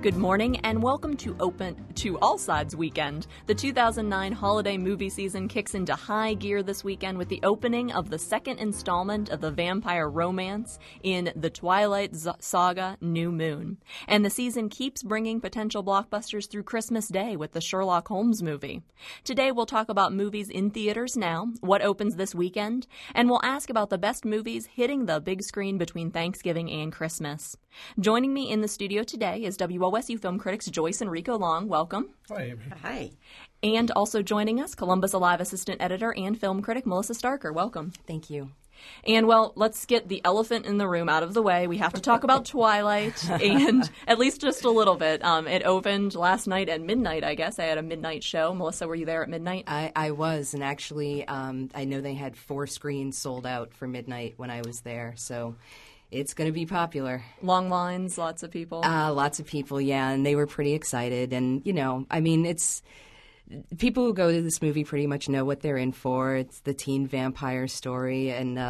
Good morning and welcome to All Sides Weekend. The 2009 holiday movie season kicks into high gear this weekend with the opening of the second installment of the vampire romance in The Twilight Saga: New Moon. And the season keeps bringing potential blockbusters through Christmas Day with the Sherlock Holmes movie. Today we'll talk about movies in theaters now, what opens this weekend, and we'll ask about the best movies hitting the big screen between Thanksgiving and Christmas. Joining me in the studio today is WOSU film critics Joyce and Rico Long. Welcome. Hi. Hi. And also joining us, Columbus Alive assistant editor and film critic Melissa Starker. Welcome. Thank you. And, well, let's get the elephant in the room out of the way. We have to talk about Twilight, and at least just a little bit. It opened last night at midnight, I guess. I had a midnight show. Melissa, were you there at midnight? I was, and actually I know they had 4 screens sold out for midnight when I was there, so it's going to be popular. Long lines, lots of people? Lots of people, yeah, and they were pretty excited. And, you know, I mean, it's people who go to this movie pretty much know what they're in for. It's the teen vampire story,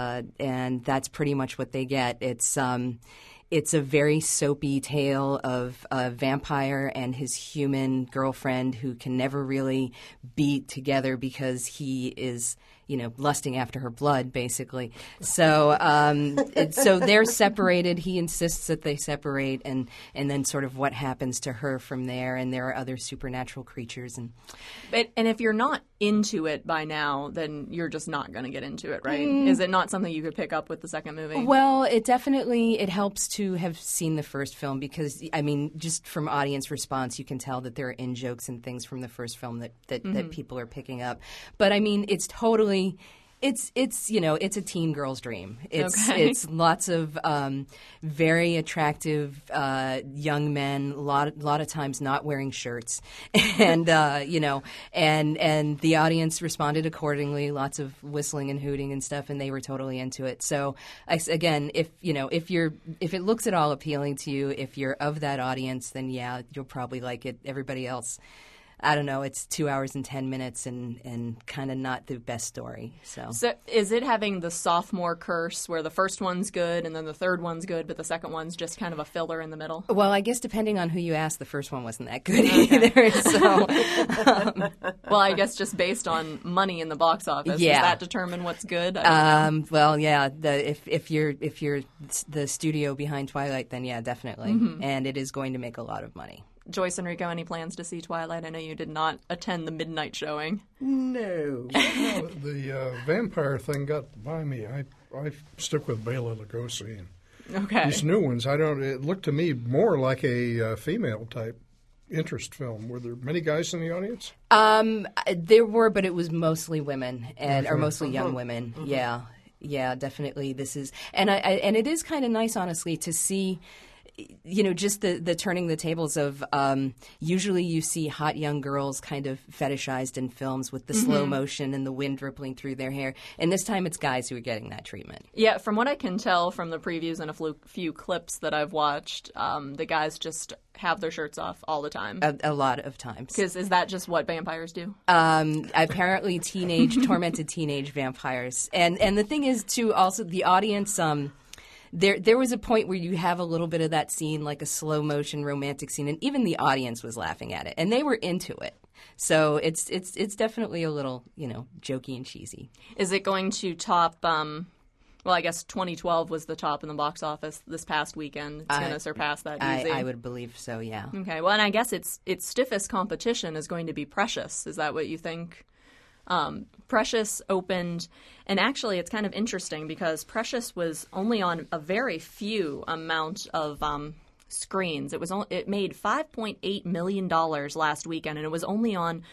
and that's pretty much what they get. It's a very soapy tale of a vampire and his human girlfriend who can never really be together because he is, you know, lusting after her blood, basically. So so they're separated. He insists that they separate, and then sort of what happens to her from there. And there are other supernatural creatures. And if you're not into it by now, then you're just not going to get into it, right? Is it not something you could pick up with the second movie? Well, it helps to have seen the first film because, I mean, just from audience response, you can tell that there are in-jokes and things from the first film that people are picking up. But, I mean, it's totally... It's you know, it's a teen girl's dream. It's lots of very attractive young men, a lot of times not wearing shirts, and you know, and the audience responded accordingly. Lots of whistling and hooting and stuff, and they were totally into it. So again, if it looks at all appealing to you, if you're of that audience, then yeah, you'll probably like it. Everybody else, I don't know, it's 2 hours and 10 minutes and kind of not the best story. So is it having the sophomore curse where the first one's good and then the third one's good, but the second one's just kind of a filler in the middle? Well, I guess depending on who you ask, the first one wasn't that good either. So, well, I guess just based on money in the box office, yeah. Does that determine what's good? Well, yeah, if you're the studio behind Twilight, then yeah, definitely. And it is going to make a lot of money. Joyce and Rico, any plans to see Twilight? I know you did not attend the midnight showing. No. Well, the vampire thing got by me. I stick with Bela Lugosi. And okay. These new ones, it looked to me more like a female type interest film. Were there many guys in the audience? There were, but it was mostly women or mostly young women. Yeah. Yeah, definitely. This is, and it is kind of nice, honestly, to see, you know, just the turning the tables of usually you see hot young girls kind of fetishized in films with the slow motion and the wind rippling through their hair. And this time it's guys who are getting that treatment. Yeah, from what I can tell from the previews and a few clips that I've watched, the guys just have their shirts off all the time. A lot of times. Because is that just what vampires do? Apparently tormented teenage vampires. And the thing is, too, also the audience... There was a point where you have a little bit of that scene, like a slow motion romantic scene, and even the audience was laughing at it, and they were into it. So it's definitely a little, you know, jokey and cheesy. Is it going to top? Well, I guess 2012 was the top in the box office this past weekend. It's going to surpass that easy. I would believe so. Yeah. Okay. Well, and I guess its stiffest competition is going to be Precious. Is that what you think? Precious opened, and actually it's kind of interesting because Precious was only on a very few amount of screens. It made $5.8 million last weekend, and it was only on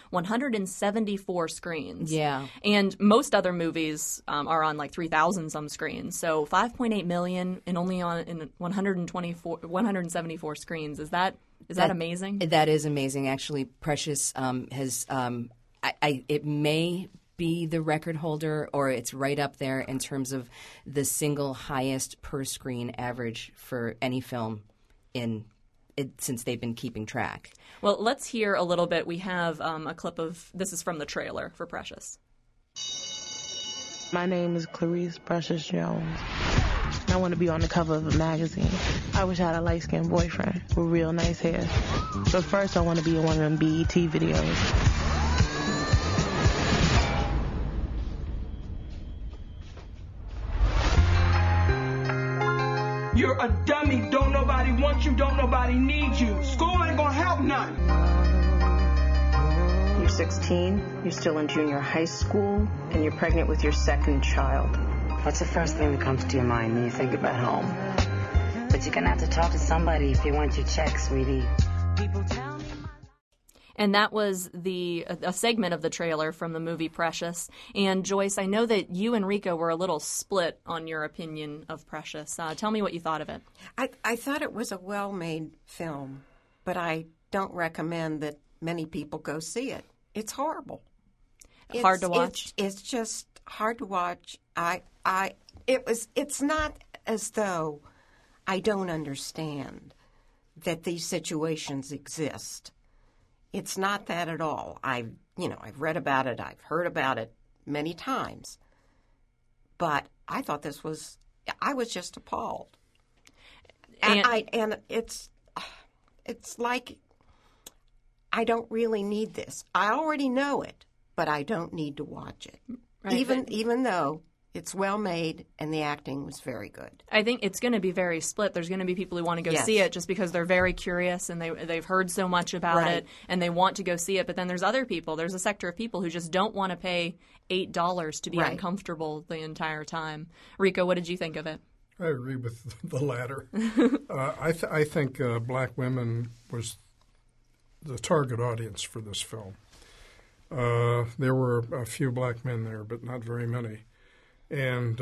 174 screens. Yeah. And most other movies are on like 3,000 some screens. So 5.8 million and only in 174 screens. Is that amazing? That is amazing. Actually, Precious has. It may be the record holder, or it's right up there in terms of the single highest per screen average for any film since they've been keeping track. Well, let's hear a little bit. We have a clip of this is from the trailer for Precious. My name is Clarice Precious Jones. I want to be on the cover of a magazine. I wish I had a light-skinned boyfriend with real nice hair. But first, I want to be in one of them BET videos. You're a dummy. Don't nobody want you. Don't nobody need you. School ain't gonna help none. You're 16, you're still in junior high school, and you're pregnant with your second child. What's the first thing that comes to your mind when you think about home? But you're gonna have to talk to somebody if you want your check, sweetie. And that was a segment of the trailer from the movie Precious. And Joyce, I know that you and Rico were a little split on your opinion of Precious. Tell me what you thought of it. I thought it was a well-made film, but I don't recommend that many people go see it. It's horrible. Hard to watch? It's just hard to watch. It's not as though I don't understand that these situations exist. It's not that at all. I've read about it. I've heard about it many times. But I thought I was just appalled. And it's like, I don't really need this. I already know it, but I don't need to watch it. Right, even though it's well made and the acting was very good. I think it's going to be very split. There's going to be people who want to go see it just because they're very curious and they've heard so much about it and they want to go see it. But then there's other people. There's a sector of people who just don't want to pay $8 to be uncomfortable the entire time. Rico, what did you think of it? I agree with the latter. I think black women was the target audience for this film. There were a few black men there, but not very many. And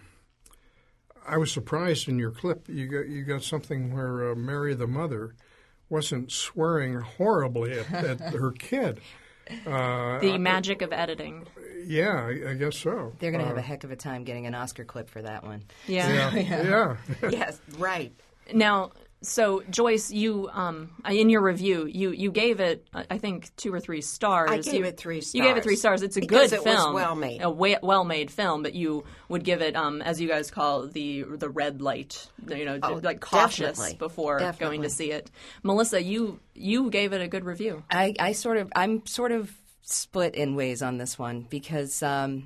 I was surprised in your clip. You got something where Mary, the mother, wasn't swearing horribly at her kid. The magic of editing. Yeah, I guess so. They're going to have a heck of a time getting an Oscar clip for that one. Yeah. Yes, right. Now, so Joyce, you in your review, you gave it, I think, 2 or 3 stars. I gave it 3 stars. You gave it 3 stars. It's a because good it film, was well made, a well-made film. But you would give it, as you guys call it, the red light, like cautious before going to see it. Melissa, you gave it a good review. I'm sort of split in ways on this one because.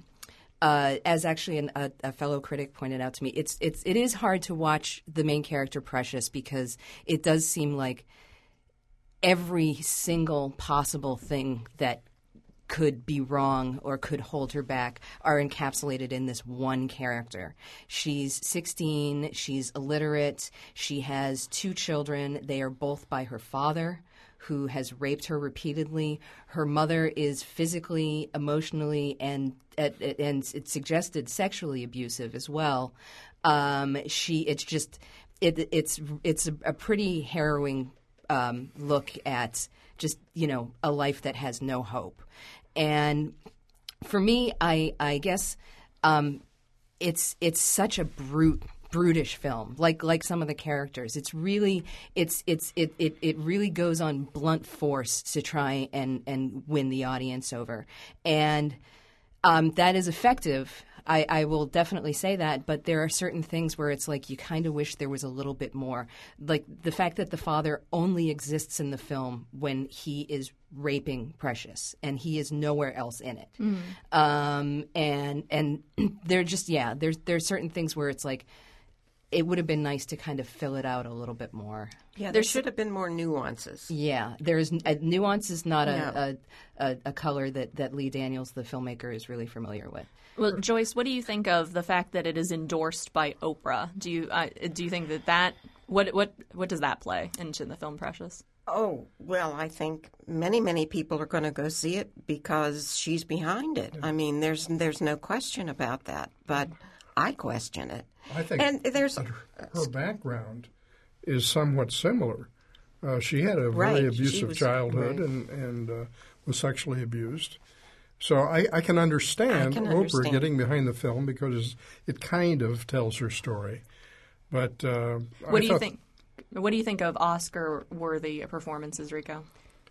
As actually a fellow critic pointed out to me, it is hard to watch the main character Precious because it does seem like every single possible thing that could be wrong or could hold her back are encapsulated in this one character. She's 16, she's illiterate, she has 2 children. They are both by her father, who has raped her repeatedly. Her mother is physically, emotionally, and it's suggested sexually abusive as well. It's a pretty harrowing look at just a life that has no hope. And for me, I guess it's such a brutish film, like some of the characters. It really goes on blunt force to try and win the audience over, and that is effective. I will definitely say that, but there are certain things where it's like you kind of wish there was a little bit more. Like the fact that the father only exists in the film when he is raping Precious, and he is nowhere else in it. And they're just there's certain things where it's like it would have been nice to kind of fill it out a little bit more. Yeah, there should have been more nuances. Yeah, there's nuance is not a color that Lee Daniels, the filmmaker, is really familiar with. Well, Joyce, what do you think of the fact that it is endorsed by Oprah? Do you think that what does that play into the film Precious? Oh, well, I think many people are going to go see it because she's behind it. I mean, there's no question about that, but I question it. I think her background is somewhat similar. She had a very abusive childhood and was sexually abused. So I can understand Oprah getting behind the film because it kind of tells her story. But what do you think? What do you think of Oscar-worthy performances, Rico?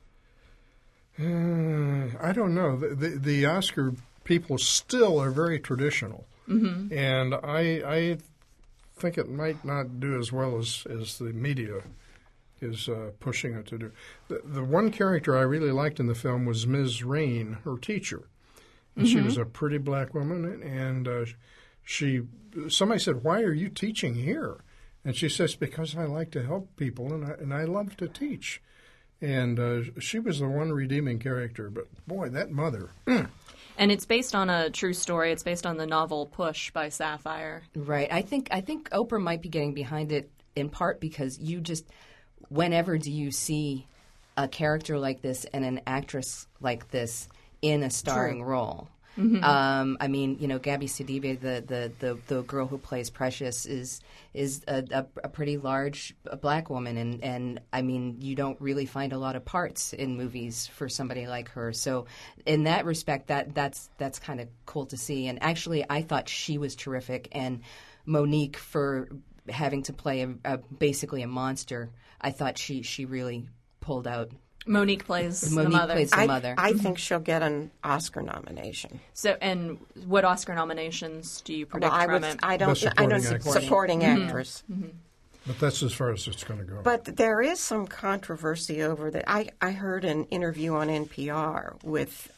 I don't know. The Oscar people still are very traditional, and I think it might not do as well as the media is pushing it to do. The one character I really liked in the film was Ms. Rain, her teacher. And she was a pretty black woman, and somebody said, "Why are you teaching here?" And she says, "Because I like to help people, and I love to teach." And she was the one redeeming character. But boy, that mother. And it's based on a true story. It's based on the novel Push by Sapphire. Right. I think Oprah might be getting behind it in part because whenever do you see a character like this and an actress like this in a starring role? I mean, Gabby Sidibe, the girl who plays Precious, is a pretty large black woman, and I mean, you don't really find a lot of parts in movies for somebody like her. So, in that respect, that's kind of cool to see. And actually, I thought she was terrific, and Monique for having to play basically a monster. I thought she really pulled out. Monique plays the mother. I think she'll get an Oscar nomination. So, and what Oscar nominations do you predict from it? I don't supporting actress. But that's as far as it's going to go. But there is some controversy over that. I heard an interview on NPR with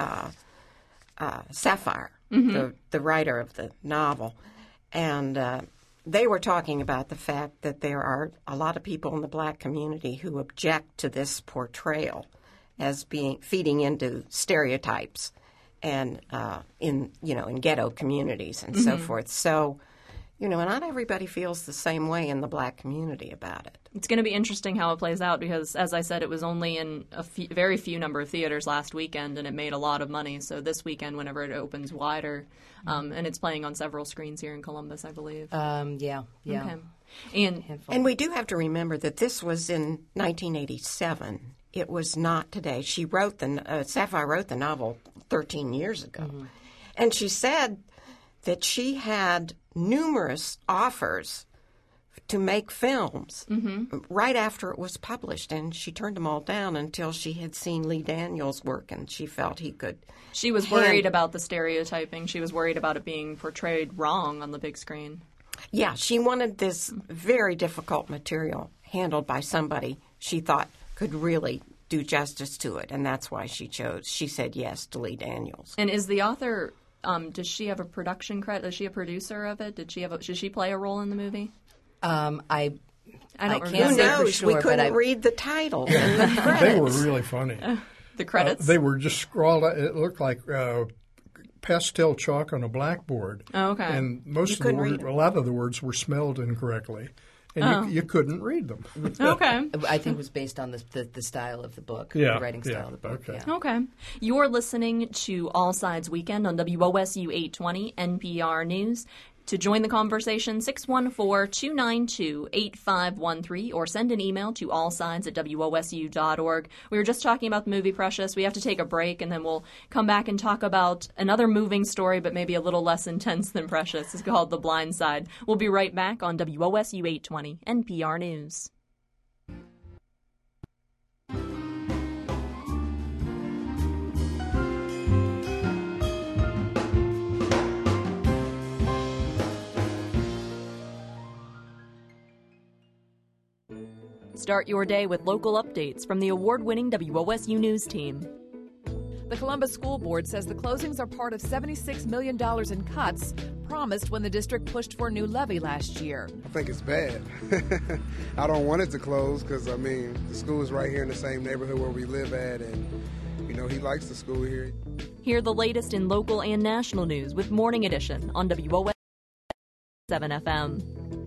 Sapphire, the writer of the novel, and they were talking about the fact that there are a lot of people in the black community who object to this portrayal as feeding into stereotypes and in ghetto communities and so forth. So, not everybody feels the same way in the black community about it. It's going to be interesting how it plays out because, as I said, it was only in a very few number of theaters last weekend, and it made a lot of money. So this weekend, whenever it opens wider, and it's playing on several screens here in Columbus, I believe. Yeah. Okay. And we do have to remember that this was in 1987. It was not today. Sapphire wrote the novel 13 years ago, and she said that she had numerous offers to make films right after it was published, and she turned them all down until she had seen Lee Daniels' work, and she felt he could. She was worried about the stereotyping. She was worried about it being portrayed wrong on the big screen. Yeah, she wanted this very difficult material handled by somebody she thought could really do justice to it, and that's why she said yes to Lee Daniels. And is the author, does she have a production credit? Is she a producer of it? Did she play a role in the movie? I don't can't remember. say Who for knows? sure, We but couldn't read the title and the credits. They were really funny. The credits? They were just scrawled out. It looked like pastel chalk on a blackboard. Oh, okay. And a lot of the words were spelled incorrectly, and you couldn't read them. Okay. I think it was based on the style of the book, the writing style of the book. Okay. Yeah. Okay. You're listening to All Sides Weekend on WOSU 820 NPR News. To join the conversation, 614-292-8513 or send an email to allsides@wosu.org. We were just talking about the movie Precious. We have to take a break, and then we'll come back and talk about another moving story, but maybe a little less intense than Precious. It's called The Blind Side. We'll be right back on WOSU 820 NPR News. Start your day with local updates from the award-winning WOSU News team. The Columbus School Board says the closings are part of $76 million in cuts promised when the district pushed for a new levy last year. I think it's bad. I don't want it to close because, the school is right here in the same neighborhood where we live at, and, he likes the school here. Hear the latest in local and national news with Morning Edition on WOSU 7 FM.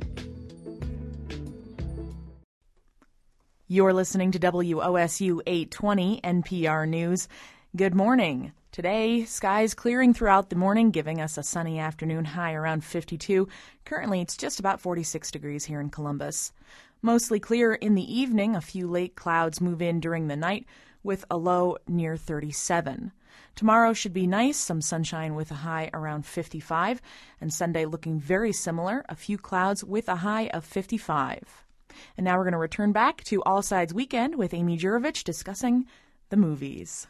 You're listening to WOSU 820 NPR News. Good morning. Today, skies clearing throughout the morning, giving us a sunny afternoon, high around 52. Currently, it's just about 46 degrees here in Columbus. Mostly clear in the evening. A few late clouds move in during the night with a low near 37. Tomorrow should be nice, some sunshine with a high around 55. And Sunday looking very similar, a few clouds with a high of 55. And now we're going to return back to All Sides Weekend with Amy Jurovich discussing the movies.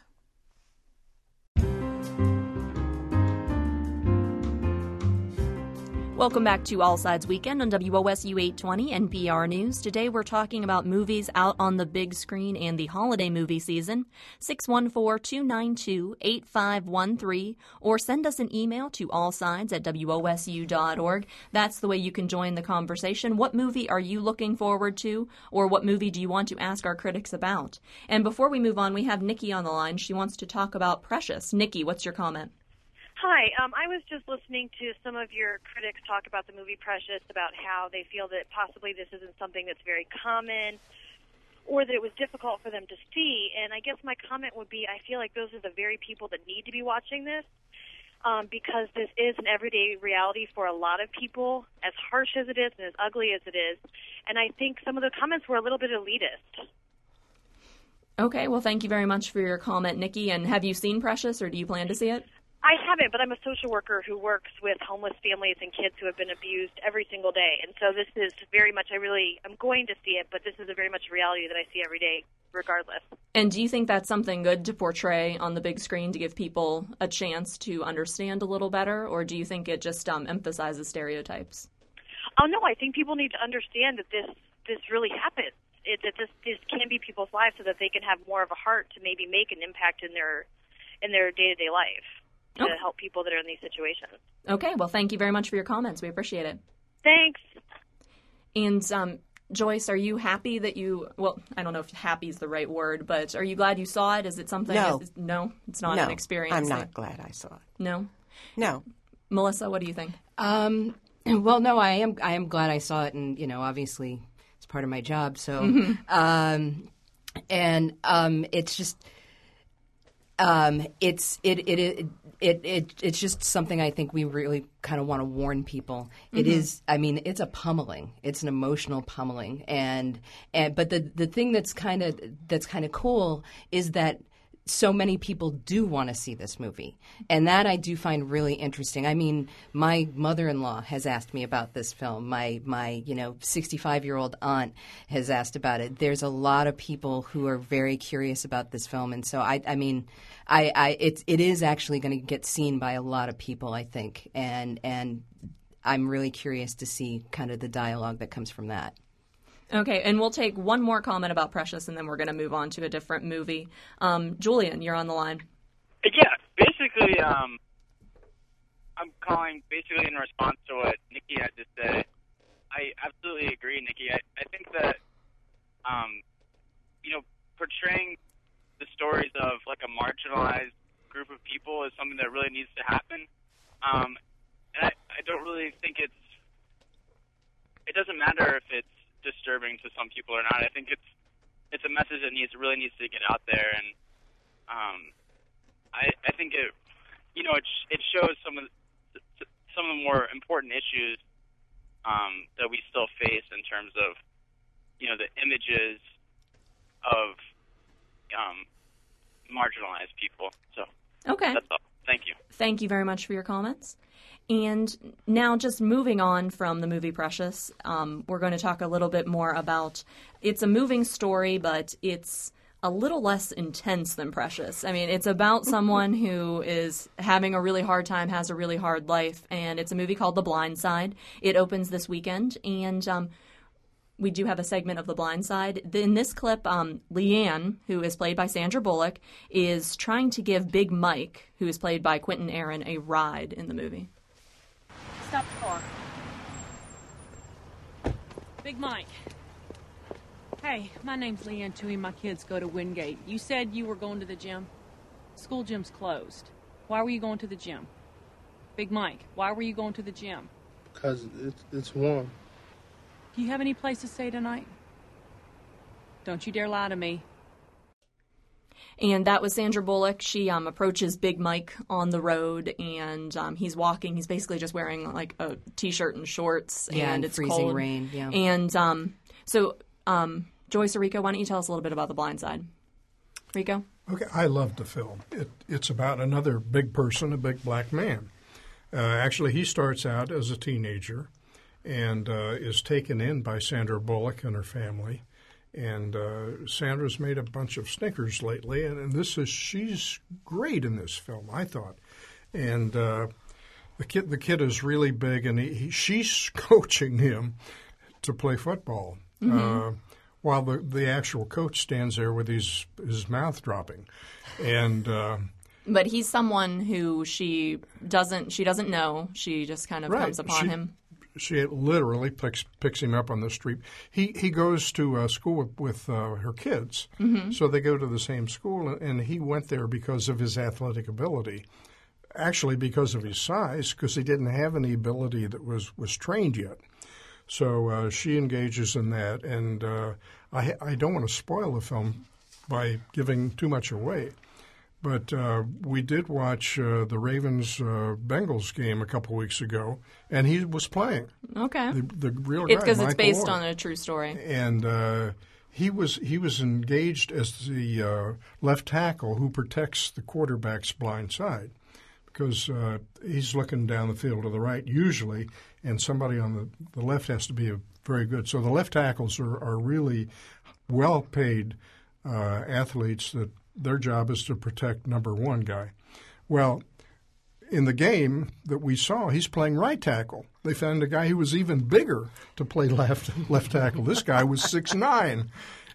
Welcome back to All Sides Weekend on WOSU 820 NPR News. Today we're talking about movies out on the big screen and the holiday movie season. 614-292-8513 or send us an email to allsides@wosu.org. That's the way you can join the conversation. What movie are you looking forward to, or what movie do you want to ask our critics about? And before we move on, we have Nikki on the line. She wants to talk about Precious. Nikki, what's your comment? Hi, I was just listening to some of your critics talk about the movie Precious, about how they feel that possibly this isn't something that's very common or that it was difficult for them to see. And I guess my comment would be I feel like those are the very people that need to be watching this because this is an everyday reality for a lot of people, as harsh as it is and as ugly as it is. And I think some of the comments were a little bit elitist. Okay, well, thank you very much for your comment, Nikki. And have you seen Precious, or do you plan to see it? I haven't, but I'm a social worker who works with homeless families and kids who have been abused every single day. And so this is very much, I'm going to see it, but this is a very much reality that I see every day, regardless. And do you think that's something good to portray on the big screen to give people a chance to understand a little better, or do you think it just emphasizes stereotypes? Oh, no, I think people need to understand that this really happens, that this can be people's lives so that they can have more of a heart to maybe make an impact in their day-to-day life. To help people that are in these situations. Okay, well, thank you very much for your comments. We appreciate it. Thanks. And Joyce, are you happy that I don't know if happy is the right word, but are you glad you saw it? Is it something? No. It's not an experience. I'm not glad I saw it. No? No. Melissa, what do you think? Well, no, I am glad I saw it, and, obviously it's part of my job, so, it's just... It's just something I think we really kind of want to warn people. It is, it's a pummeling. It's an emotional pummeling, but the thing that's kind of cool is that so many people do want to see this movie, and that I do find really interesting. I mean, my mother-in-law has asked me about this film. My 65-year-old aunt has asked about it. There's a lot of people who are very curious about this film, and so it is actually going to get seen by a lot of people, I think, and I'm really curious to see kind of the dialogue that comes from that. Okay, and we'll take one more comment about Precious, and then we're going to move on to a different movie. Julian, you're on the line. Yeah, basically, I'm calling basically in response to what Nikki had to say. I absolutely agree, Nikki. I think that, portraying the stories of, like, a marginalized group of people is something that really needs to happen. And I don't really think it doesn't matter if it's disturbing to some people or not. I think it's a message that really needs to get out there, and I think it shows some of the more important issues that we still face in terms of the images of marginalized people. So okay, that's all. Thank you. Thank you very much for your comments. And now, just moving on from the movie Precious, we're going to talk a little bit more about, it's a moving story, but it's a little less intense than Precious. I mean, it's about someone who is having a really hard time, has a really hard life, and it's a movie called The Blind Side. It opens this weekend, and we do have a segment of The Blind Side. In this clip, Leanne, who is played by Sandra Bullock, is trying to give Big Mike, who is played by Quentin Aaron, a ride in the movie. Stop the car. Big Mike. Hey, my name's Leanne Toohey. My kids go to Wingate. You said you were going to the gym? School gym's closed. Why were you going to the gym? Big Mike, why were you going to the gym? Because it's warm. Do you have any place to stay tonight? Don't you dare lie to me. And that was Sandra Bullock. She approaches Big Mike on the road, and he's walking. He's basically just wearing like a T-shirt and shorts, and it's freezing cold. Rain. Yeah. And so Joyce or Rico, why don't you tell us a little bit about The Blind Side? Rico? Okay, I loved the film. It's about another big person, a big black man. Actually, he starts out as a teenager and is taken in by Sandra Bullock and her family. And Sandra's made a bunch of Snickers lately, and she's great in this film, I thought. And The kid is really big, and she's coaching him to play football, while the actual coach stands there with his mouth dropping, and. But he's someone who she doesn't know. She just kind of comes upon him. She literally picks him up on the street. He goes to school with her kids, so they go to the same school, and he went there because of his athletic ability. Actually, because of his size, because he didn't have any ability that was trained yet. So she engages in that, and I don't want to spoil the film by giving too much away. But we did watch the Ravens-Bengals game a couple weeks ago, and he was playing. Okay. The real guy, because it's based Moore. on a true story. And he was engaged as the left tackle who protects the quarterback's blind side, because he's looking down the field to the right usually, and somebody on the left has to be very good. So the left tackles are really well-paid athletes that their job is to protect number one guy. Well, in the game that we saw, he's playing right tackle. They found a guy who was even bigger to play left tackle. This guy was 6'9",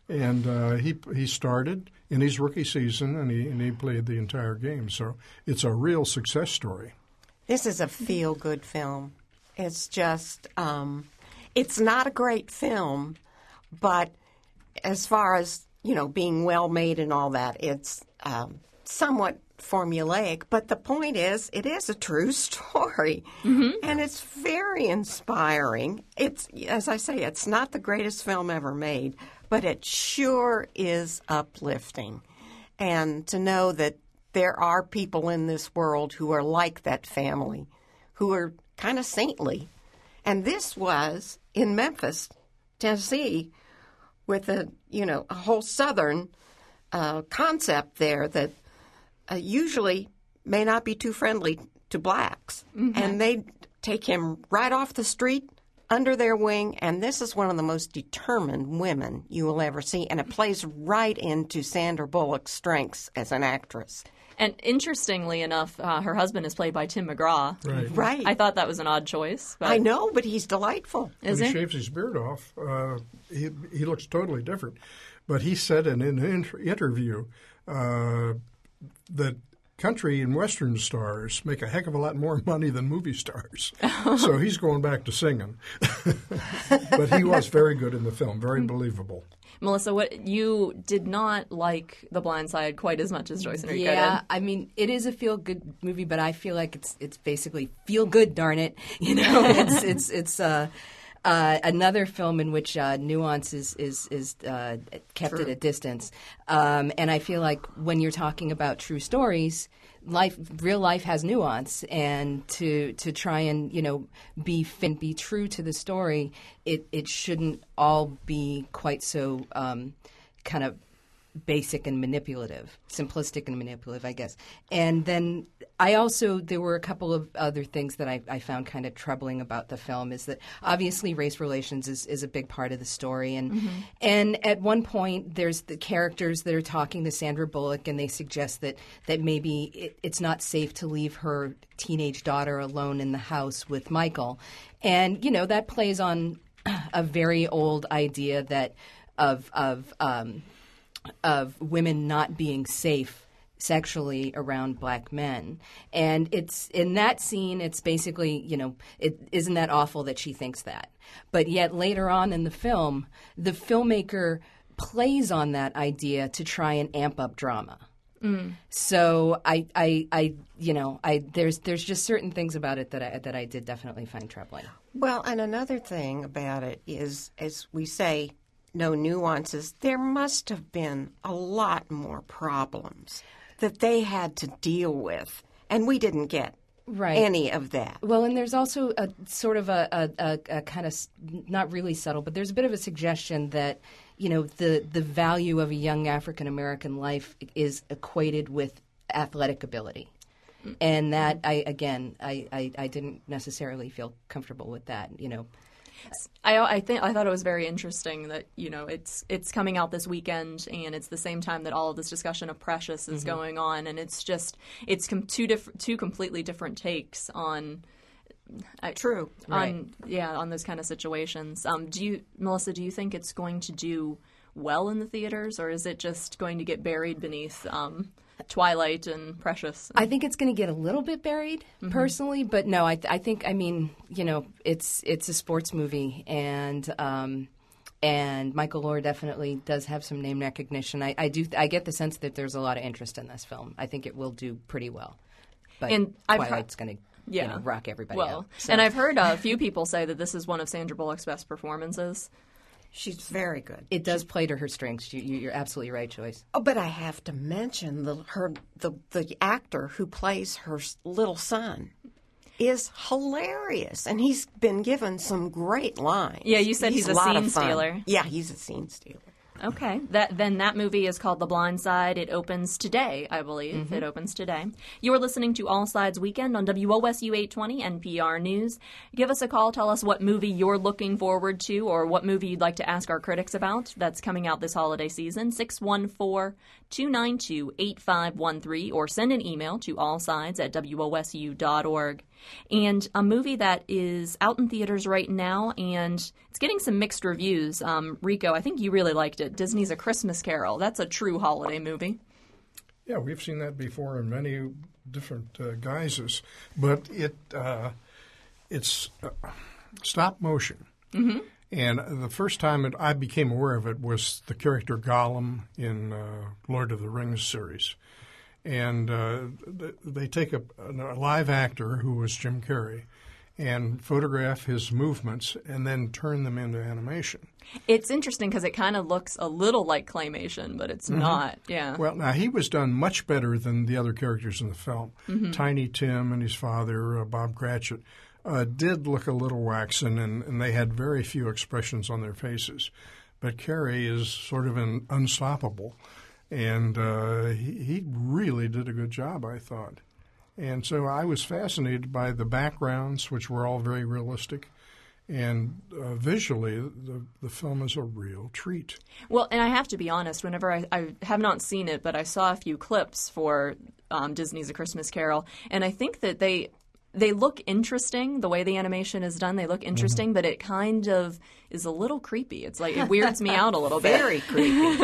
and he started in his rookie season, and he played the entire game. So it's a real success story. This is a feel-good film. It's just it's not a great film, but as far as being well made and all that, it's somewhat formulaic. But the point is, it is a true story, and it's very inspiring. It's, as I say, it's not the greatest film ever made, but it sure is uplifting. And to know that there are people in this world who are like that family, who are kind of saintly. And this was in Memphis, Tennessee, with a whole Southern concept there that usually may not be too friendly to blacks. And they take him right off the street, under their wing, and this is one of the most determined women you will ever see, and it plays right into Sandra Bullock's strengths as an actress. And interestingly enough, her husband is played by Tim McGraw. Right. I thought that was an odd choice. But I know, but he's delightful. Is when he? He shaves his beard off, he looks totally different. But he said in an interview that country and Western stars make a heck of a lot more money than movie stars. So he's going back to singing. But he was very good in the film, very believable. Melissa, you did not like The Blind Side quite as much as Joyce Enrico did. Yeah, I mean, it is a feel-good movie, but I feel like it's basically feel-good, darn it. It's another film in which nuance is kept at a distance. And I feel like when you're talking about true stories, real life has nuance, and to try and be true to the story, it shouldn't all be quite so kind of basic and simplistic and manipulative, I guess. And then there were a couple of other things that I found kind of troubling about the film, is that obviously race relations is a big part of the story. And at one point, there's the characters that are talking to Sandra Bullock, and they suggest that maybe it's not safe to leave her teenage daughter alone in the house with Michael. And, that plays on a very old idea that of women not being safe sexually around black men. And it's in that scene, it's basically, isn't that awful that she thinks that? But yet later on in the film, the filmmaker plays on that idea to try and amp up drama. So there's just certain things about it that I did definitely find troubling. Well, and another thing about it is, as we say, no nuances. There must have been a lot more problems that they had to deal with, and we didn't get any of that. Well, and there's also a sort of a kind of not really subtle, but there's a bit of a suggestion that the value of a young African American life is equated with athletic ability. And that I didn't necessarily feel comfortable with that. I thought it was very interesting that it's coming out this weekend, and it's the same time that all of this discussion of Precious is going on, and it's two completely different takes on. True. On those kind of situations. Melissa, do you think it's going to do well in the theaters, or is it just going to get buried beneath Twilight and Precious? I think it's going to get a little bit buried, personally, but no, I think it's a sports movie, and Michael Lord definitely does have some name recognition. I get the sense that there's a lot of interest in this film. I think it will do pretty well, but Twilight's going to. Rock everybody out. So. And I've heard a few people say that this is one of Sandra Bullock's best performances. She's very good. It does play to her strengths. You're absolutely right, Joyce. Oh, but I have to mention the actor who plays her little son is hilarious, and he's been given some great lines. Yeah, you said he's a scene stealer. Yeah, he's a scene stealer. Okay. That movie is called The Blind Side. It opens today, I believe. It opens today. You are listening to All Sides Weekend on WOSU 820 NPR News. Give us a call. Tell us what movie you're looking forward to or what movie you'd like to ask our critics about that's coming out this holiday season. 614-292-8513 or send an email to allsides@wosu.org. And a movie that is out in theaters right now, and it's getting some mixed reviews. Rico, I think you really liked it. Disney's A Christmas Carol. That's a true holiday movie. Yeah, we've seen that before in many different guises, but it's stop motion. Mm-hmm. And the first time I became aware of it was the character Gollum in Lord of the Rings series. And they take a live actor, who was Jim Carrey, and photograph his movements and then turn them into animation. It's interesting because it kind of looks a little like claymation, but it's not. Yeah. Well, now, he was done much better than the other characters in the film. Tiny Tim and his father, Bob Cratchit, did look a little waxen, and they had very few expressions on their faces. But Carrey is sort of unstoppable. And he really did a good job, I thought. And so I was fascinated by the backgrounds, which were all very realistic. And visually, the film is a real treat. Well, and I have to be honest, whenever I have not seen it, but I saw a few clips for Disney's A Christmas Carol, and I think that they look interesting, the way the animation is done. They look interesting, but it kind of is a little creepy. It's like it weirds me out a little bit. Very creepy.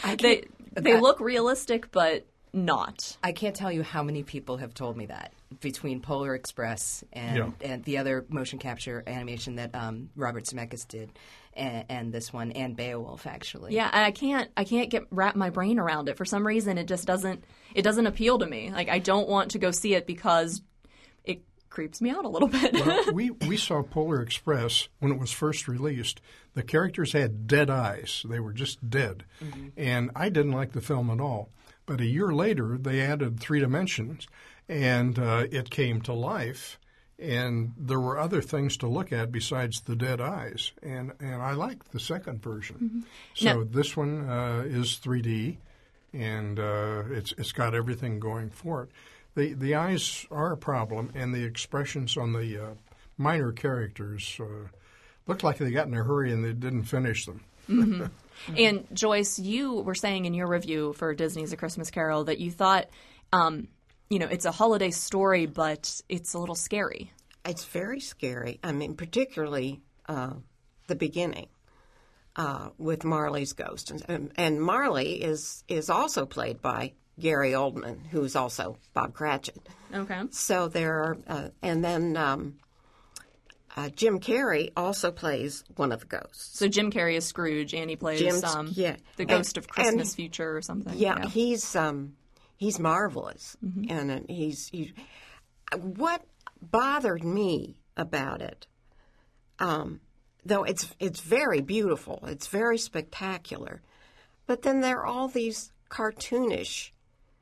They look realistic, but not. I can't tell you how many people have told me that between Polar Express and the other motion capture animation that Robert Zemeckis did, and this one, and Beowulf, actually. Yeah, and I can't wrap my brain around it. For some reason, it just doesn't appeal to me. Like, I don't want to go see it because it creeps me out a little bit. Well, we saw Polar Express when it was first released. The characters had dead eyes. They were just dead. And I didn't like the film at all. But a year later, they added 3 dimensions, and it came to life. And there were other things to look at besides the dead eyes. And I liked the second version. So this one is 3D, and it's got everything going for it. The eyes are a problem, and the expressions on the minor characters looked like they got in a hurry and they didn't finish them. And Joyce, you were saying in your review for Disney's A Christmas Carol that you thought, it's a holiday story, but it's a little scary. It's very scary. I mean, particularly the beginning with Marley's ghost, and Marley is also played by Gary Oldman, who's also Bob Cratchit. Okay. So there are, and then Jim Carrey also plays one of the ghosts. So Jim Carrey is Scrooge, and he plays the ghost of Christmas Future or something. Yeah, he's marvelous, and what bothered me about it, though it's very beautiful, it's very spectacular, but then there are all these cartoonish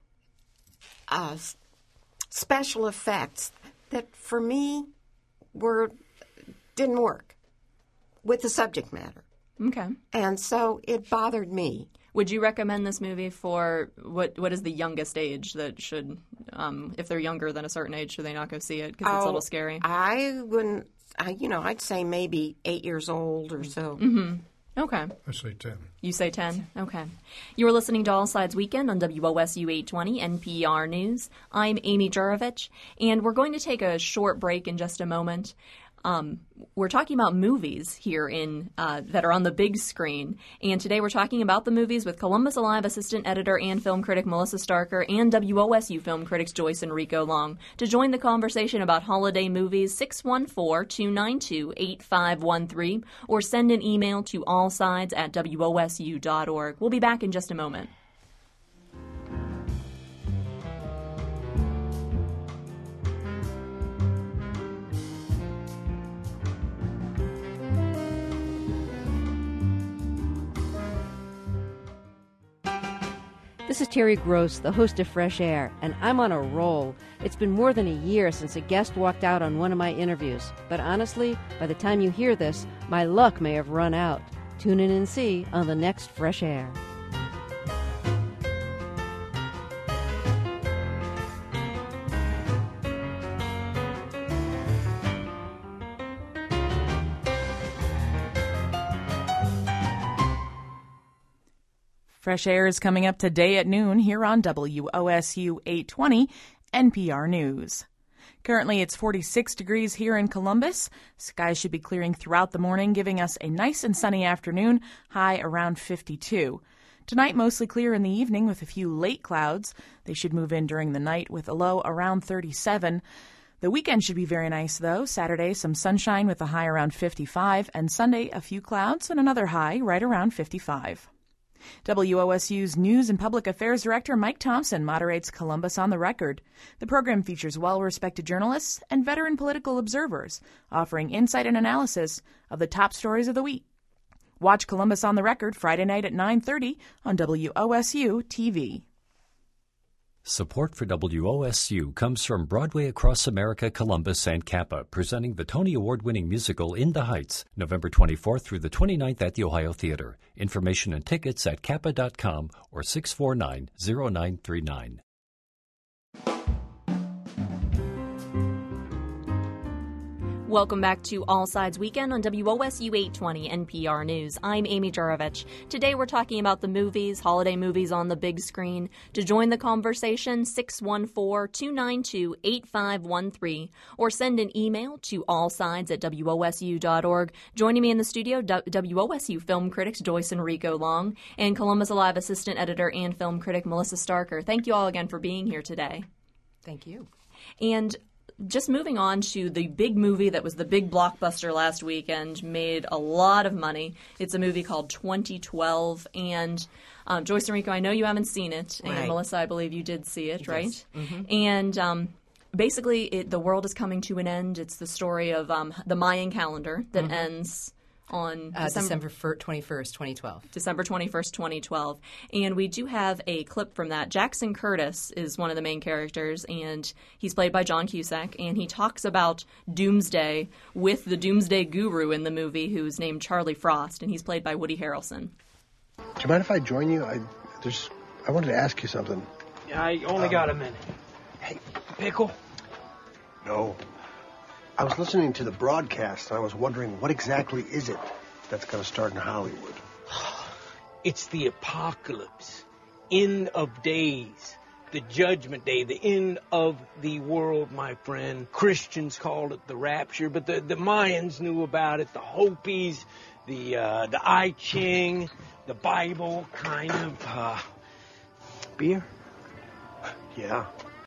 special effects that for me didn't work with the subject matter. Okay. And so it bothered me. Would you recommend this movie for what is the youngest age that should, if they're younger than a certain age, should they not go see it because it's a little scary? I wouldn't I'd say maybe 8 years old or so. Mm-hmm. Okay. I say 10. You say 10? Okay. You are listening to All Sides Weekend on WOSU 820 NPR News. I'm Amy Jurovich, and we're going to take a short break in just a moment. We're talking about movies here that are on the big screen, and today we're talking about the movies with Columbus Alive assistant editor and film critic Melissa Starker and WOSU film critics Joyce and Rico Long. To join the conversation about holiday movies, 614-292-8513, or send an email to allsides@wosu.org. We'll be back in just a moment. This is Terry Gross, the host of Fresh Air, and I'm on a roll. It's been more than a year since a guest walked out on one of my interviews, but honestly, by the time you hear this, my luck may have run out. Tune in and see on the next Fresh Air. Fresh Air is coming up today at noon here on WOSU 820 NPR News. Currently, it's 46 degrees here in Columbus. Skies should be clearing throughout the morning, giving us a nice and sunny afternoon, high around 52. Tonight, mostly clear in the evening with a few late clouds. They should move in during the night with a low around 37. The weekend should be very nice, though. Saturday, some sunshine with a high around 55, and Sunday, a few clouds and another high right around 55. WOSU's News and Public Affairs Director Mike Thompson moderates Columbus on the Record. The program features well-respected journalists and veteran political observers, offering insight and analysis of the top stories of the week. Watch Columbus on the Record Friday night at 9:30 on WOSU TV. Support for WOSU comes from Broadway Across America, Columbus, and Kappa, presenting the Tony Award-winning musical In the Heights, November 24th through the 29th at the Ohio Theater. Information and tickets at kappa.com or 649-0939. Welcome back to All Sides Weekend on WOSU 820 NPR News. I'm Amy Jurovich. Today we're talking about the movies, holiday movies on the big screen. To join the conversation, 614-292-8513, or send an email to allsides@wosu.org. Joining me in the studio, WOSU film critics Joyce and Rico Long, and Columbus Alive assistant editor and film critic Melissa Starker. Thank you all again for being here today. Thank you. And just moving on to the big movie that was the big blockbuster last weekend, made a lot of money. It's a movie called 2012, and Joyce and Rico, I know you haven't seen it, and Right. Melissa, I believe you did see it, Yes. right? Mm-hmm. And basically, the world is coming to an end. It's the story of the Mayan calendar that Mhm. ends on December 21st, 2012. December 21st, 2012. And we do have a clip from that. Jackson Curtis is one of the main characters, and he's played by John Cusack, and he talks about Doomsday with the Doomsday Guru in the movie, who's named Charlie Frost, and he's played by Woody Harrelson. Do you mind if I join you? I wanted to ask you something. Yeah, I only got a minute. Hey, Pickle? No. I was listening to the broadcast, and I was wondering, what exactly is it that's going to start in Hollywood? It's the apocalypse. End of days. The judgment day. The end of the world, my friend. Christians called it the rapture, but the Mayans knew about it. The Hopis, the I Ching, the Bible, kind of. Beer? Yeah.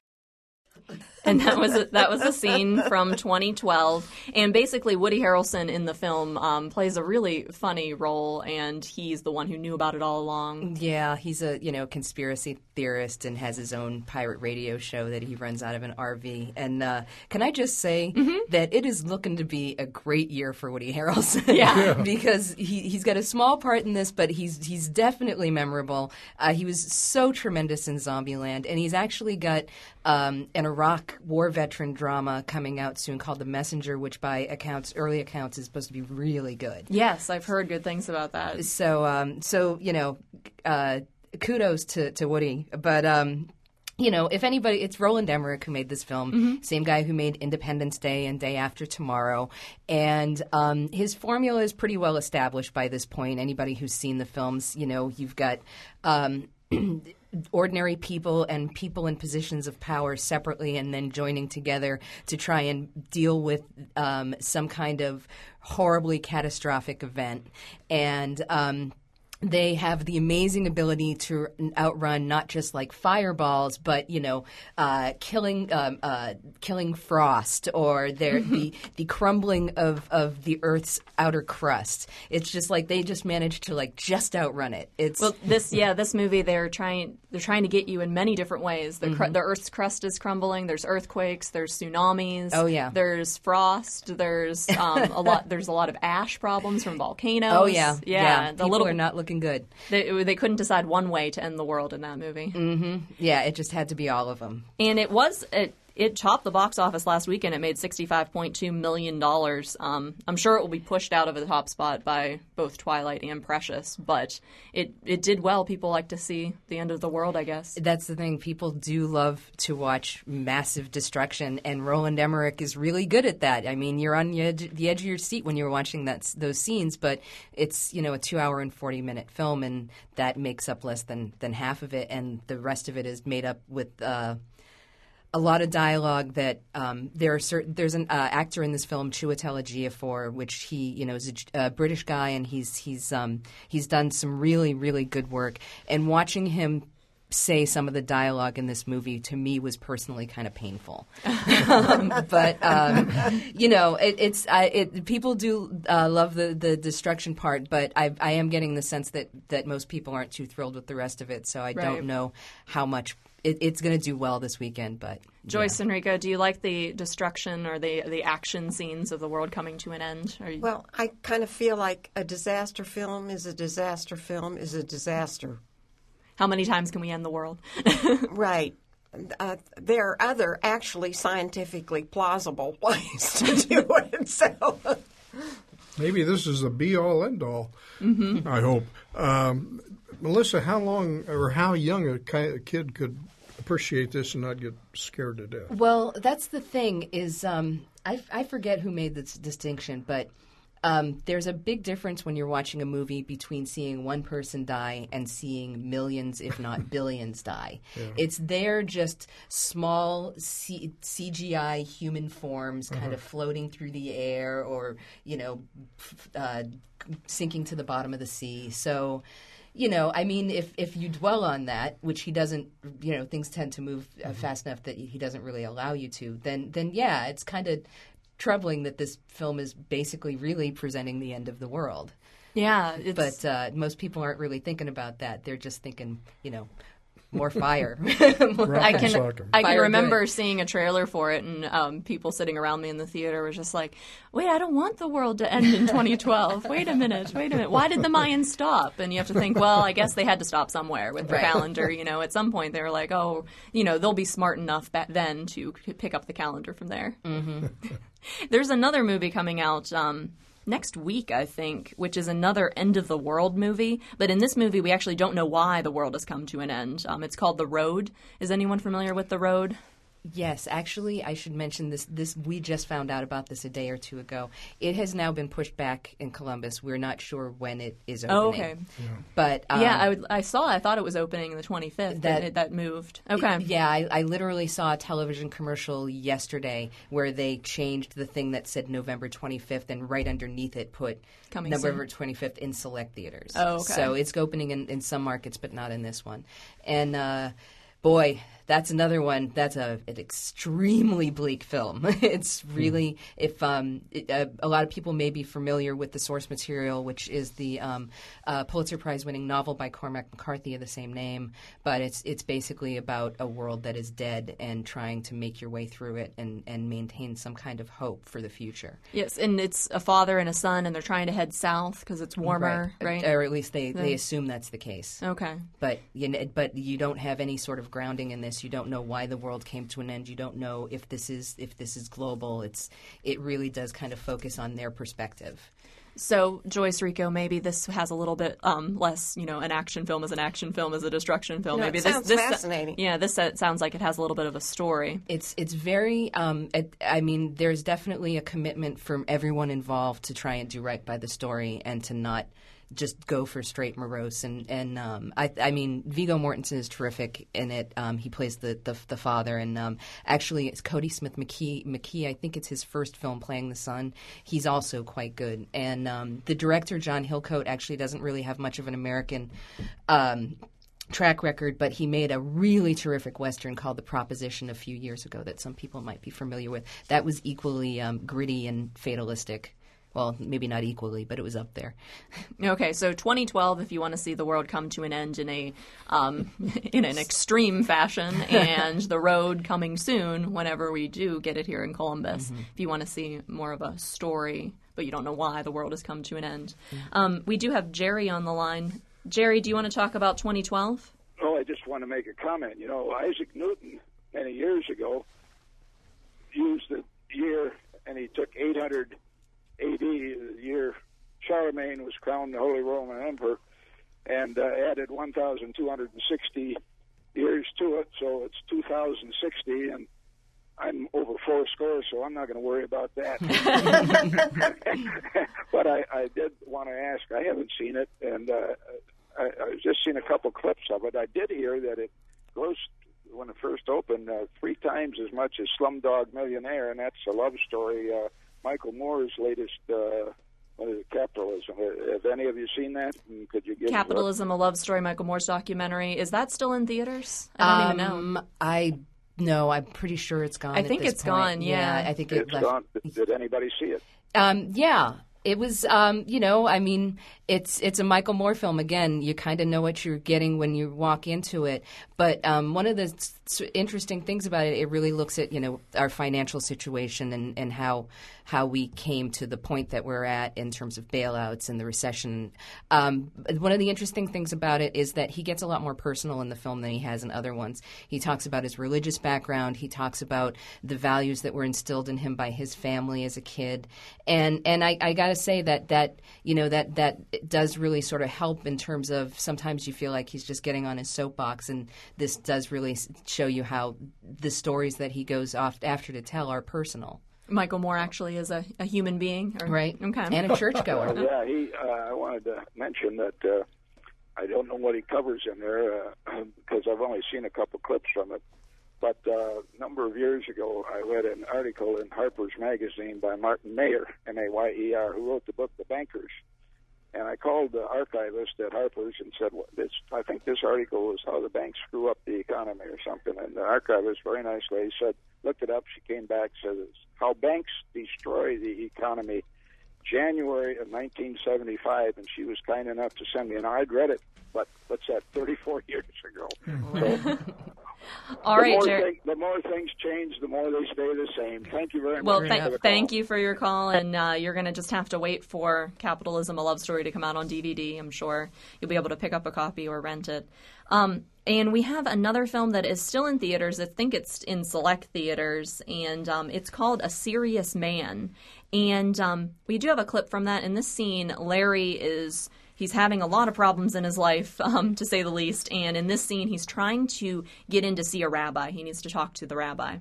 And that was a scene from 2012. And basically, Woody Harrelson in the film plays a really funny role, and he's the one who knew about it all along. Yeah, he's a conspiracy theorist and has his own pirate radio show that he runs out of an RV. And can I just say that it is looking to be a great year for Woody Harrelson? Yeah. Because he's got a small part in this, but he's definitely memorable. He was so tremendous in Zombieland, and he's actually got an Iraq war veteran drama coming out soon called The Messenger, which by early accounts is supposed to be really good. Yes, I've heard good things about that. So kudos to Woody. But you know, if anybody, it's Roland Emmerich who made this film, same guy who made Independence Day and Day After Tomorrow. And his formula is pretty well established by this point. Anybody who's seen the films, you know, you've got ordinary people and people in positions of power separately and then joining together to try and deal with some kind of horribly catastrophic event. And they have the amazing ability to outrun not just like fireballs, but you know, killing frost or the crumbling of the Earth's outer crust. It's just like they just managed to like just outrun it. This movie they're trying to get you in many different ways. The Earth's crust is crumbling. There's earthquakes. There's tsunamis. Oh yeah. There's frost. There's a lot. There's a lot of ash problems from volcanoes. Oh yeah. People are not looking good. They couldn't decide one way to end the world in that movie. Yeah, it just had to be all of them. And it topped the box office last weekend. It made $65.2 million. I'm sure it will be pushed out of the top spot by both Twilight and Precious, but it did well. People like to see the end of the world, I guess. That's the thing. People do love to watch massive destruction, and Roland Emmerich is really good at that. I mean, you're on the edge of your seat when you're watching those scenes, but it's, you know, a 2-hour and 40-minute film, and that makes up less than half of it, and the rest of it is made up with a lot of dialogue that there's an actor in this film, Chiwetel Ejiofor, which he, you know, is a British guy, and he's done some really, really good work. And watching him say some of the dialogue in this movie to me was personally kind of painful. But you know, people do love the destruction part, but I am getting the sense that most people aren't too thrilled with the rest of it. So I don't know how much. It's going to do well this weekend, but Joyce, Enrico, do you like the destruction or the action scenes of the world coming to an end? Well, I kind of feel like a disaster film is a disaster film is a disaster. How many times can we end the world? Right. There are other actually scientifically plausible ways to do it. So maybe this is the be-all, end-all. I hope. Melissa, how long or how young a kid could appreciate this and not get scared to death? Well, that's the thing is I forget who made this distinction, but there's a big difference when you're watching a movie between seeing one person die and seeing millions, if not billions, die. Yeah. They're just small CGI human forms kind of floating through the air or, you know, sinking to the bottom of the sea. So, you know, I mean, if you dwell on that, which he doesn't, you know, things tend to move fast enough that he doesn't really allow you to, then yeah, it's kind of troubling that this film is basically really presenting the end of the world. Yeah. But most people aren't really thinking about that. They're just thinking, you know, more fire. I can remember seeing a trailer for it, and people sitting around me in the theater were just like, wait, I don't want the world to end in 2012. Wait a minute. Why did the Mayans stop? And you have to think, well, I guess they had to stop somewhere with the calendar. You know, at some point they were like, oh, you know, they'll be smart enough back then to pick up the calendar from there. There's another movie coming out next week, I think, which is another end-of-the-world movie. But in this movie, we actually don't know why the world has come to an end. It's called The Road. Is anyone familiar with The Road? Yes, actually, I should mention this. We just found out about this a day or two ago. It has now been pushed back in Columbus. We're not sure when it is opening. Oh, okay. Yeah. But I thought it was opening the 25th. That moved. Okay. Yeah, I literally saw a television commercial yesterday where they changed the thing that said November 25th, and right underneath it put November 25th in select theaters. Oh, okay. So it's opening in some markets, but not in this one. And boy, that's another one. That's an extremely bleak film. It's really, a lot of people may be familiar with the source material, which is the Pulitzer Prize-winning novel by Cormac McCarthy of the same name. But it's basically about a world that is dead and trying to make your way through it and maintain some kind of hope for the future. Yes, and it's a father and a son, and they're trying to head south because it's warmer, right? Or at least they assume that's the case. Okay. But you don't have any sort of grounding in this. ambiguous. You don't know why the world came to an end. You don't know if this is global. It really does kind of focus on their perspective. So, Joyce, Rico, maybe this has a little bit less, an action film is an action film is a destruction film. Maybe it sounds fascinating. This sounds like it has a little bit of a story. It's very, there's definitely a commitment from everyone involved to try and do right by the story and to not just go for straight morose. And Viggo Mortensen is terrific in it. He plays the father, and actually it's Cody Smith McKee. I think it's his first film playing the son. He's also quite good. And the director, John Hillcoat, actually doesn't really have much of an American track record, but he made a really terrific Western called The Proposition a few years ago that some people might be familiar with. That was equally gritty and fatalistic. Well, maybe not equally, but it was up there. Okay, so 2012, if you want to see the world come to an end in an extreme fashion, and The Road coming soon whenever we do get it here in Columbus. Mm-hmm. If you want to see more of a story, but you don't know why the world has come to an end. We do have Jerry on the line. Jerry, do you want to talk about 2012? Oh, I just want to make a comment. Isaac Newton, many years ago, used the year, and he took 800 AD, the year Charlemagne was crowned the Holy Roman Emperor, and added 1,260 years to it, so it's 2,060, and I'm over 4 scores, so I'm not going to worry about that. But I did want to ask, I haven't seen it, and I've just seen a couple clips of it. I did hear that it grossed, when it first opened, 3 times as much as Slumdog Millionaire, and that's a love story. Michael Moore's latest, Capitalism. Have any of you seen that? And could you give Capitalism, a love story, Michael Moore's documentary. Is that still in theaters? I don't even know. No, I'm pretty sure it's gone. I think it's gone, yeah. I think it's gone. Did anybody see it? Yeah. It was, it's a Michael Moore film. Again, you kind of know what you're getting when you walk into it. But one of the interesting things about it, it really looks at, our financial situation and how we came to the point that we're at in terms of bailouts and the recession. One of the interesting things about it is that he gets a lot more personal in the film than he has in other ones. He talks about his religious background. He talks about the values that were instilled in him by his family as a kid. And I got to say that does really sort of help in terms of sometimes you feel like he's just getting on his soapbox, and this does really show you how the stories that he goes off after to tell are personal. Michael Moore actually is a human being, right? Okay, and a churchgoer. I wanted to mention that I don't know what he covers in there because I've only seen a couple clips from it. But a number of years ago, I read an article in Harper's Magazine by Martin Mayer, M-A-Y-E-R, who wrote the book The Bankers. And I called the archivist at Harper's and said, I think this article was how the banks screw up the economy or something. And the archivist, very nicely, said, looked it up. She came back, said, How Banks Destroy the Economy, January of 1975. And she was kind enough to send me, and I'd read it, but what's that, 34 years ago. So, all right, Jerry. The more things change, the more they stay the same. Thank you very much. Well, thank you for your call, and you're going to just have to wait for Capitalism, a Love Story to come out on DVD. I'm sure you'll be able to pick up a copy or rent it. And we have another film that is still in theaters. I think it's in select theaters, and it's called A Serious Man. And we do have a clip from that. In this scene, Larry he's having a lot of problems in his life, to say the least. And in this scene, he's trying to get in to see a rabbi. He needs to talk to the rabbi.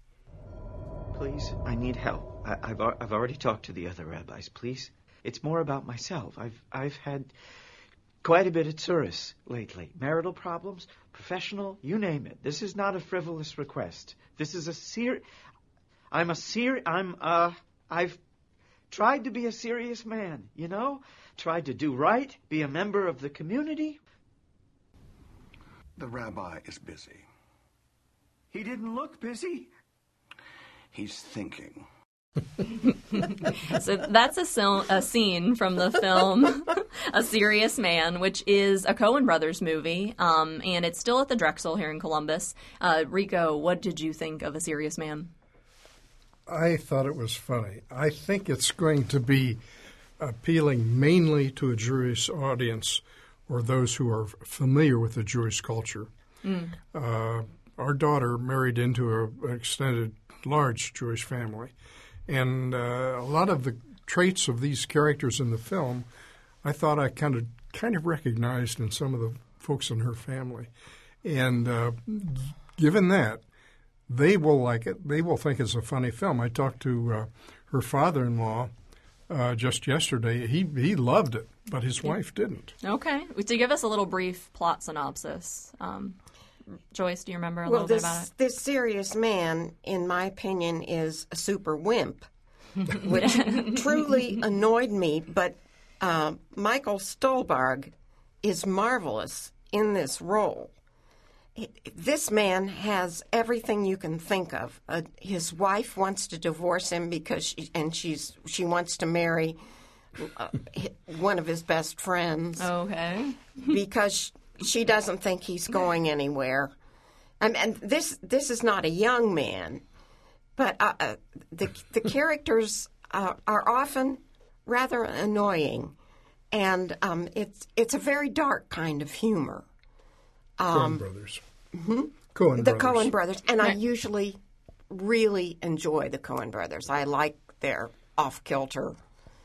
Please, I need help. I've already talked to the other rabbis. Please, it's more about myself. I've had quite a bit of tsuris lately. Marital problems, professional, you name it. This is not a frivolous request. This is I've tried to be a serious man, tried to do right, be a member of the community. The rabbi is busy. He didn't look busy. He's thinking. So that's a scene from the film A Serious Man, which is a Coen Brothers movie, and it's still at the Drexel here in Columbus. Rico, what did you think of A Serious Man? I thought it was funny. I think it's going to be appealing mainly to a Jewish audience or those who are familiar with the Jewish culture. our daughter married into an extended, large Jewish family. And a lot of the traits of these characters in the film, I thought I kind of recognized in some of the folks in her family. And given that, they will like it. They will think it's a funny film. I talked to her father-in-law just yesterday. He loved it, but his wife didn't. Okay. To give us a little brief plot synopsis, Joyce, do you remember a little bit about it? This serious man, in my opinion, is a super wimp, which truly annoyed me. But Michael Stuhlbarg is marvelous in this role. This man has everything you can think of. His wife wants to divorce him because she wants to marry one of his best friends. Okay. Because she doesn't think he's going anywhere. And this is not a young man, but the characters are often rather annoying, and it's a very dark kind of humor. Coen Brothers. Mm-hmm. Coen Brothers. And I usually really enjoy the Coen Brothers. I like their off-kilter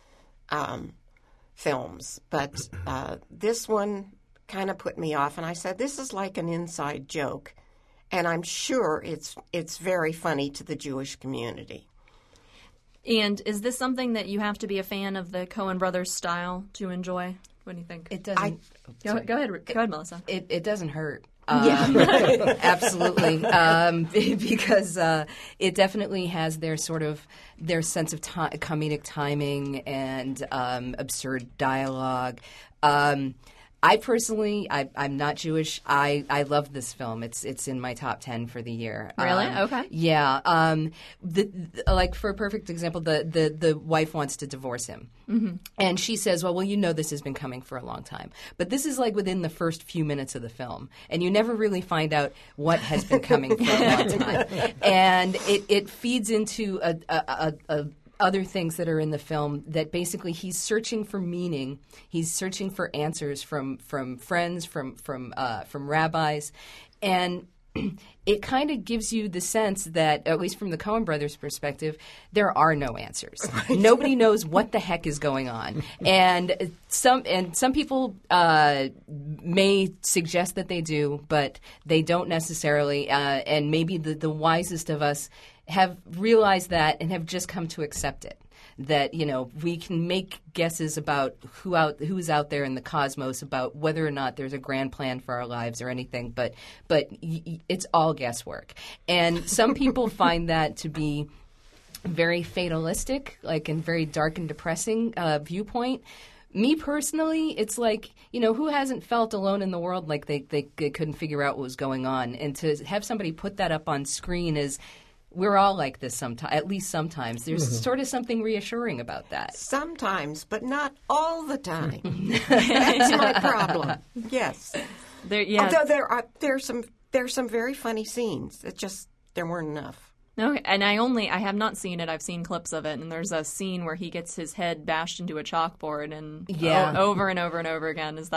films. But this one kind of put me off, and I said, this is like an inside joke. And I'm sure it's very funny to the Jewish community. And is this something that you have to be a fan of the Coen Brothers style to enjoy? What do you think? It doesn't. Go ahead, Melissa. It doesn't hurt. Yeah. Absolutely. Because it definitely has their sense of comedic timing and absurd dialogue. I personally, I'm not Jewish. I love this film. It's in my top 10 for the year. Really? Okay. Yeah. Like for a perfect example, the wife wants to divorce him, and she says, "Well, you know this has been coming for a long time." But this is like within the first few minutes of the film, and you never really find out what has been coming for a long time, and it feeds into other things that are in the film that basically he's searching for meaning. He's searching for answers from friends, from rabbis, and it kind of gives you the sense that, at least from the Coen Brothers' perspective, there are no answers. Nobody knows what the heck is going on, and some people may suggest that they do, but they don't necessarily. And maybe the wisest of us have realized that and have just come to accept it. That, we can make guesses about who's out there in the cosmos, about whether or not there's a grand plan for our lives or anything, but it's all guesswork. And some people find that to be very fatalistic, and very dark and depressing viewpoint. Me personally, it's like, who hasn't felt alone in the world, like they couldn't figure out what was going on? And to have somebody put that up on screen is, we're all like this sometimes, at least sometimes. There's sort of something reassuring about that. Sometimes, but not all the time. That's my problem. Yes. Although there's some very funny scenes. It's just there weren't enough. Okay, and I have not seen it. I've seen clips of it, and there's a scene where he gets his head bashed into a chalkboard, and over and over and over again. Is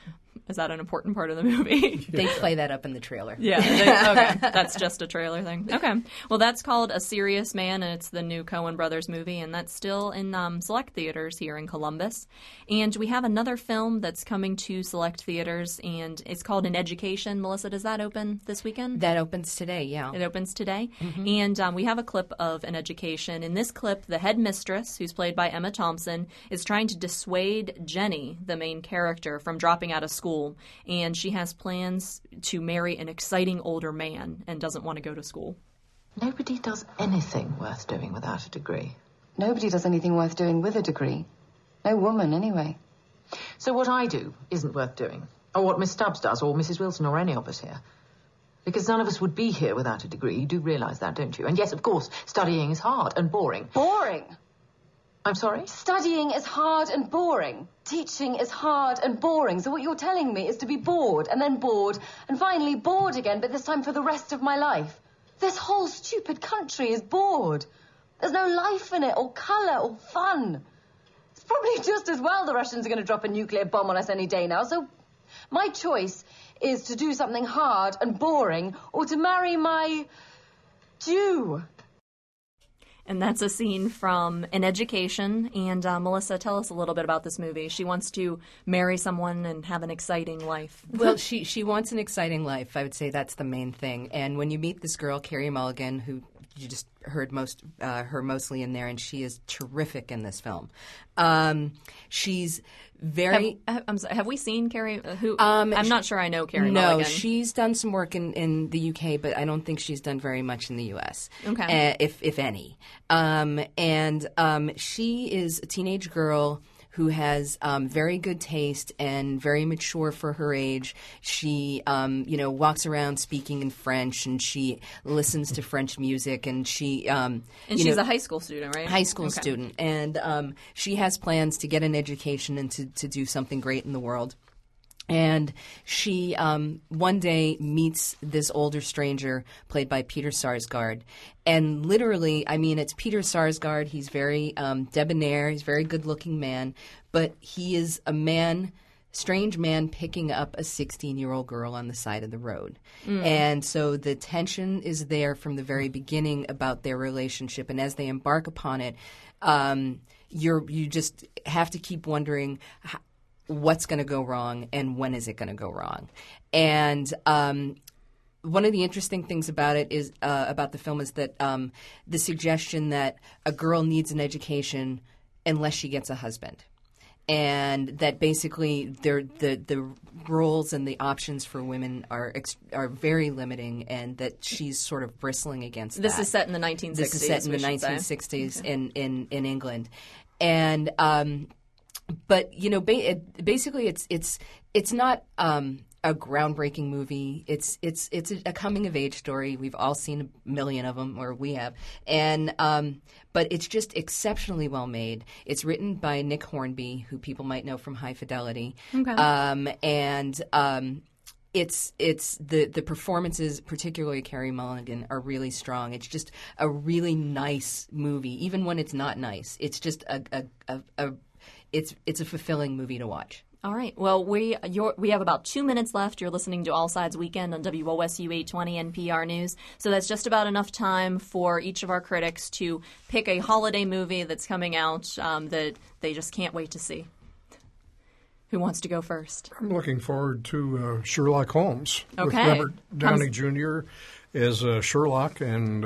that an important part of the movie? They play that up in the trailer. Yeah. Okay. That's just a trailer thing. Okay. Well, that's called A Serious Man, and it's the new Coen Brothers movie, and that's still in select theaters here in Columbus. And we have another film that's coming to select theaters, and it's called An Education. Melissa, does that open this weekend? That opens today, yeah. It opens today. Mm-hmm. And we have a clip of An Education. In this clip, the headmistress, who's played by Emma Thompson, is trying to dissuade Jenny, the main character, from dropping out of school. And she has plans to marry an exciting older man and doesn't want to go to school. Nobody does anything worth doing without a degree. Nobody does anything worth doing with a degree. No woman, anyway. So what I do isn't worth doing. Or what Miss Stubbs does, or Mrs. Wilson, or any of us here. Because none of us would be here without a degree. You do realise that, don't you? And yes, of course, studying is hard and boring. Boring? I'm sorry? Studying is hard and boring. Teaching is hard and boring. So what you're telling me is to be bored, and then bored, and finally bored again, but this time for the rest of my life. This whole stupid country is bored. There's no life in it, or colour, or fun. It's probably just as well the Russians are going to drop a nuclear bomb on us any day now, so My choice is to do something hard and boring or to marry my Jew. And that's a scene from An Education. And Melissa, tell us a little bit about this movie. She wants to marry someone and have an exciting life. Well, she wants an exciting life. I would say that's the main thing. And when you meet this girl, Carey Mulligan, who you just heard her mostly in there, and she is terrific in this film. She's very. Have we seen Carey? I'm not sure I know Carey Mulligan. No, she's done some work in the UK, but I don't think she's done very much in the US. Okay, if any. She is a teenage girl who has very good taste and very mature for her age. She, walks around speaking in French, and she listens to French music, and she, and she's a high school student, right? High school student, and she has plans to get an education and to do something great in the world. And she one day meets this older stranger played by Peter Sarsgaard. And literally, I mean, it's Peter Sarsgaard. He's very debonair. He's a very good-looking man. But he is a strange man picking up a 16-year-old girl on the side of the road. And so the tension is there from the very beginning about their relationship. And as they embark upon it, you just have to keep wondering what's going to go wrong and when is it going to go wrong. And one of the interesting things about it is about the film is that the suggestion that a girl needs an education unless she gets a husband. And that basically the roles and the options for women are very limiting, and that she's sort of bristling against that. This is set in the 1960s. This is set in the 1960s in England. And but basically, it's not a groundbreaking movie. It's a coming of age story. We've all seen a million of them, or we have, and but it's just exceptionally well made. It's written by Nick Hornby, who people might know from High Fidelity, It's the performances, particularly Carey Mulligan, are really strong. It's just a really nice movie, even when it's not nice. It's just it's a fulfilling movie to watch. All right. Well, we have about 2 minutes left. You're listening to All Sides Weekend on WOSU 820 NPR News. So that's just about enough time for each of our critics to pick a holiday movie that's coming out that they just can't wait to see. Who wants to go first? I'm looking forward to Sherlock Holmes with Okay. Robert Downey Jr. as Sherlock, and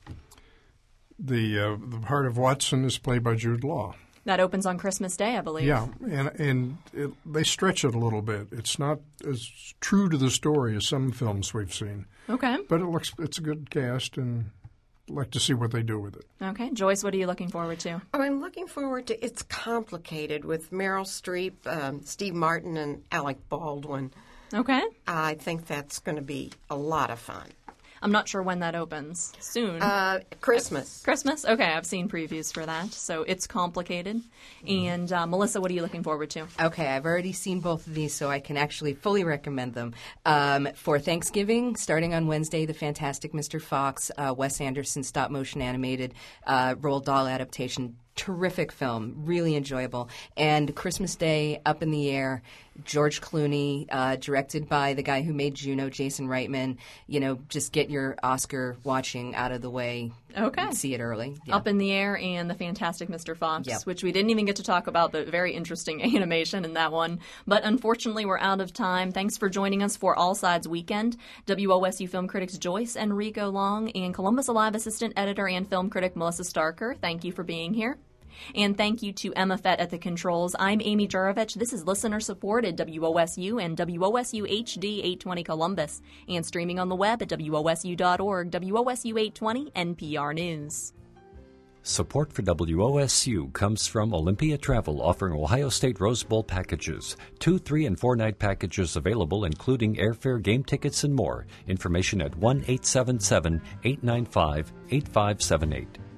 the part of Watson is played by Jude Law. That opens on Christmas Day, I believe. Yeah, and they stretch it a little bit. It's not as true to the story as some films we've seen. Okay. But it's a good cast, and I'd like to see what they do with it. Okay. Joyce, what are you looking forward to? I'm looking forward to It's Complicated with Meryl Streep, Steve Martin, and Alec Baldwin. Okay. I think that's going to be a lot of fun. I'm not sure when that opens. Soon. Christmas. Christmas? Okay, I've seen previews for that. So It's Complicated. And Melissa, what are you looking forward to? Okay, I've already seen both of these, so I can actually fully recommend them. For Thanksgiving, starting on Wednesday, The Fantastic Mr. Fox, Wes Anderson stop-motion animated Roald Dahl adaptation. Terrific film, really enjoyable. And Christmas Day, Up in the Air, George Clooney, directed by the guy who made Juno, Jason Reitman. Just get your Oscar watching out of the way. Okay. See it early. Yeah. Up in the Air and The Fantastic Mr. Fox, Yep. which we didn't even get to talk about, the very interesting animation in that one. But unfortunately, we're out of time. Thanks for joining us for All Sides Weekend. WOSU film critics Joyce and Rico Long and Columbus Alive assistant editor and film critic Melissa Starker, thank you for being here. And thank you to Emma Fett at the controls. I'm Amy Jurovich. This is listener-supported WOSU and WOSU HD 820 Columbus. And streaming on the web at WOSU.org, WOSU 820 NPR News. Support for WOSU comes from Olympia Travel, offering Ohio State Rose Bowl packages. 2, 3, and 4-night packages available, including airfare, game tickets, and more. Information at 1-877-895-8578.